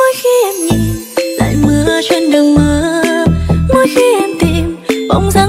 Mỗi khi em nhìn lại mưa trên đường mưa, mỗi khi em tìm bóng dáng